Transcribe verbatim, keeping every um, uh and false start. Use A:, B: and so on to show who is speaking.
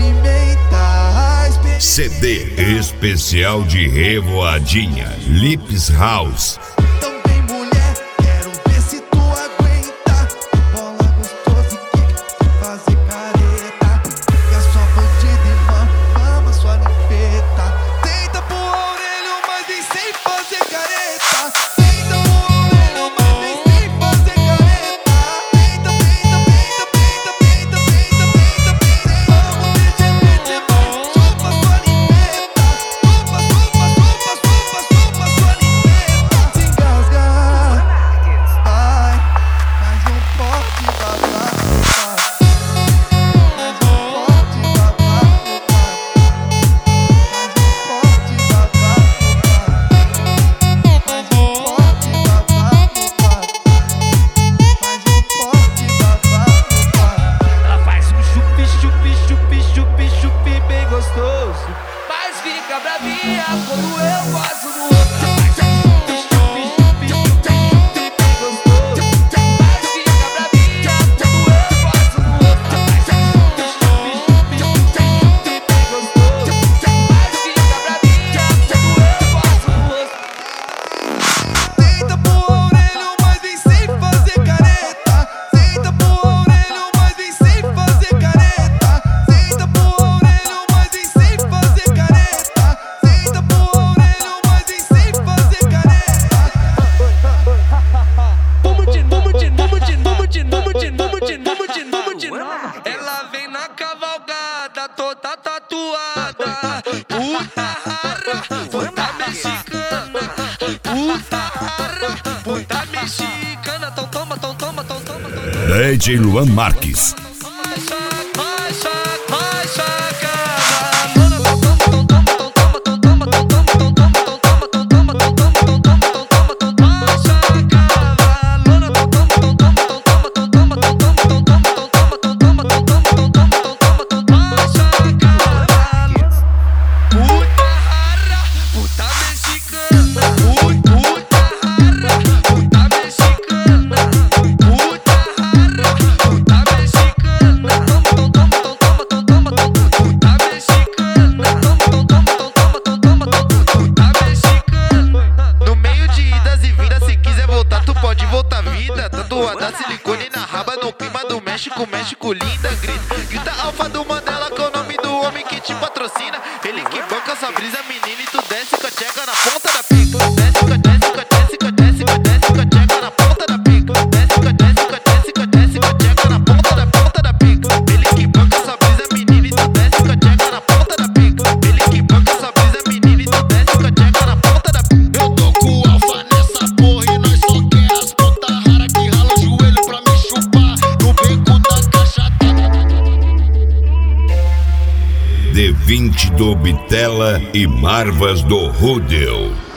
A: C D especial de Revoadinha, Lips House.
B: Também mulher, quero ver se tu aguenta. Bola gostosa e quica, fazer careta. E a sua bandida irmã, ama sua limpeta. Tenta pro orelho, mas vem sem fazer careta. Tenta pro orelho, mas vem sem fazer careta. Tenta, tenta, tenta, tenta, tenta, tenta, tenta, tenta. Vamos mexer, mexer, mais. Chupa sua limpeta. Chupa, chupa, chupa, chupa, chupa sua limpeta. Se engasgar, vai, mas não pode babar. Mas não pode babar, mas não pode babar, mas não pode babar, mas não pode babar.
C: Ela faz um chupi, chupi, chupi, chupi, chupi bem gostoso, mas fica bravinha quando eu passo no outro. Faz um chupi, chupi, chupi, chupi bem gostoso, mas fica bravinha quando eu passo no outro. Faz um chupi, chupi, chupi, chupi bem gostoso, mas fica bravinha quando eu passo no outro.
B: Tenta pro orelho, mas vem sem fazer careta. Tenta pro orelho, mas vem sem fazer careta. Tenta pro orelho, mas vem sem fazer careta. Tenta pro orelho, mas vem sem fazer careta.
C: Vamos de, vamos de, vamos de, vamos de, vamos de, vamos de, vamos de, vamos de. Ela vem na cavalgada toda tatuada, puta rara, puta mexicana, puta rara, puta mexicana. Então toma, então toma, então toma, então toma.
A: D J Luan Marques.
C: Vai, saca, vai, saca, vai, sacana. Então toma, então toma, então toma, então toma, então toma, então toma, então toma, então toma, então toma, então toma, então toma, então toma. Vai, sacana. Lona, então toma, então toma, então toma, então toma, então toma, então toma, então toma, então toma, então toma, então toma, então toma, então toma. Vai, sacana. Puta rara, puta mexicana. Puta rara, puta mexicana. Puta rara, puta mexicana. Toma, então toma, então toma, então toma, então toma. Puta mexicana. Toma, então toma, então toma, então toma, então toma. Puta mexicana.
D: No meio de idas e vindas, se quiser voltar, tu pode voltar vida. Tatuada silicone na raba, no clima do México, México linda. Grita, grita alfa do Mandela, que é o nome do homem que te patrocina. Ele que banca sua brisa, menina, e tu desce com a tcheca na ponta da pica. Desce com a desce com a desce com a desce com a desce com a tcheca na ponta da pica. Desce com a desce com a desce com a desce com a tcheca na ponta da ponta da pica. Ele que banca sua brisa, menina, e tu desce com a tcheca na ponta da pica. Ele que banca sua brisa, menina, e tu desce com a tcheca na ponta da pica. Eu tô com o alfa nessa porra e nós só quer as puta rara que rala o joelho pra me chupar no beco da caixa.
A: D vinte do Bitela e Marvas do Rudel.